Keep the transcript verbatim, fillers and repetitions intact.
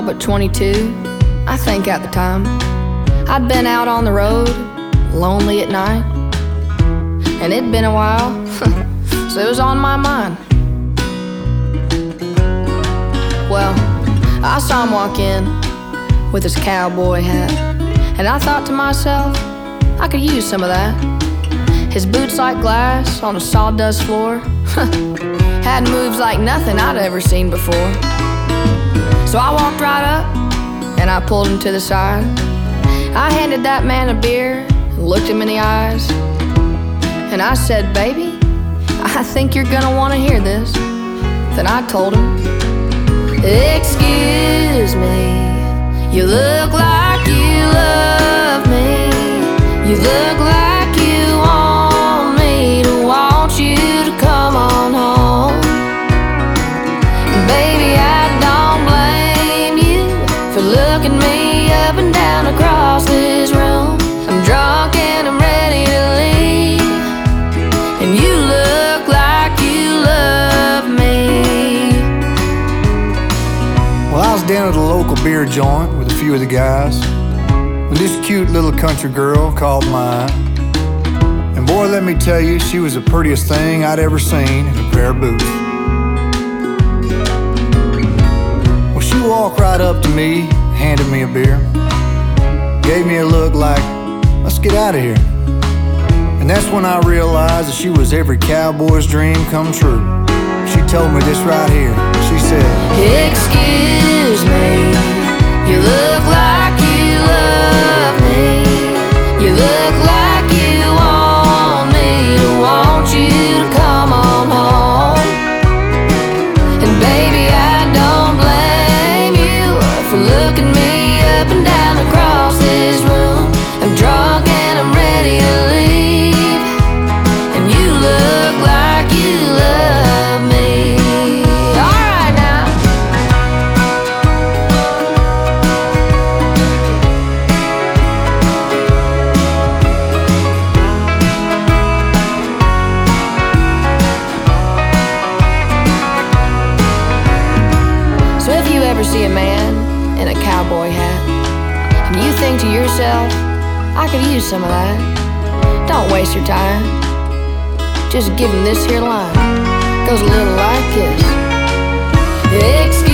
but twenty-two, I think at the time. I'd been out on the road, lonely at night, and it'd been a while, so it was on my mind. Well, I saw him walk in with his cowboy hat, and I thought to myself, I could use some of that. His boots like glass on a sawdust floor had moves like nothing I'd ever seen before. So I walked right up and I pulled him to the side. I handed that man a beer and looked him in the eyes, and I said, baby, I think you're gonna want to hear this. Then I told him, excuse me, you look like you love me. You look like you want me to want you to come on home. And baby, I don't blame you for looking me up and down across this room. I'm drunk and I'm ready to leave, and you look like you love me. Well, I was down at a local beer joint with a few of the guys when this cute little country girl called mine. And boy, let me tell you, she was the prettiest thing I'd ever seen in a pair of boots. Well, she walked right up to me, handed me a beer, gave me a look like, let's get out of here. And that's when I realized that she was every cowboy's dream come true. She told me this right here. She said, excuse me, you look like you love me. You look like you want me to want you to come on home. And baby, I don't blame you for looking me up and down across this room. I'm drunk and I'm ready to leave, and you look like you love me. Alright now. So if you ever see a man in a cowboy hat and you think to yourself, I could use some of that, don't waste your time. Just give him this here line. Goes a little like this.